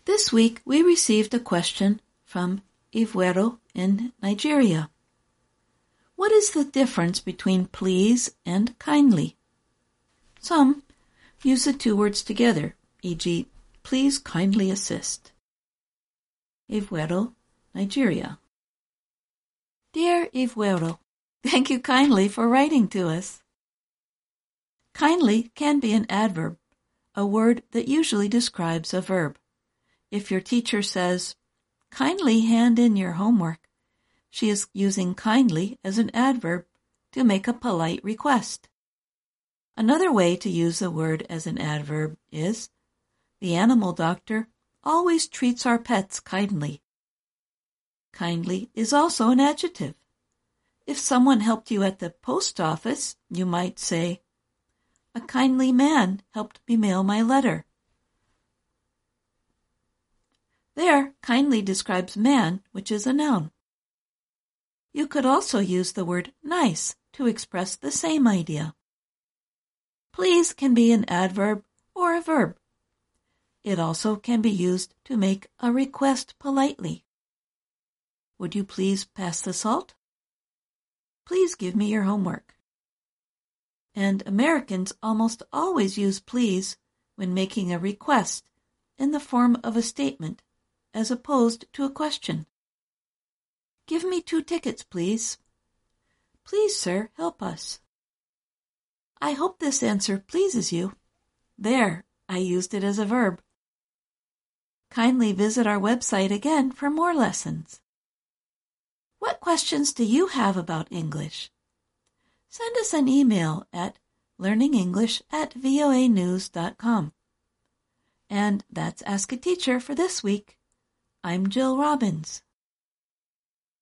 This week we received a question from Ivuero in Nigeria. What is the difference between please and kindly? Some use the two words together, e.g., please kindly assist. Ivuero, Nigeria. Dear Ivuero, thank you kindly for writing to us. Kindly can be an adverb, a word that usually describes a verb. If your teacher says, kindly hand in your homework, she is using kindly as an adverb to make a polite request. Another way to use the word as an adverb is, the animal doctor always treats our pets kindly. Kindly is also an adjective. If someone helped you at the post office, you might say, a kindly man helped me mail my letter. There, kindly describes man, which is a noun. You could also use the word nice to express the same idea. Please can be an adverb or a verb. It also can be used to make a request politely. Would you please pass the salt? Please give me your homework. And Americans almost always use please when making a request in the form of a statement, as opposed to a question. Give me 2 tickets, please. Please, sir, help us. I hope this answer pleases you. There, I used it as a verb. Kindly visit our website again for more lessons. What questions do you have about English? Send us an email at learningenglish@voanews.com. And that's Ask a Teacher for this week. I'm Jill Robbins.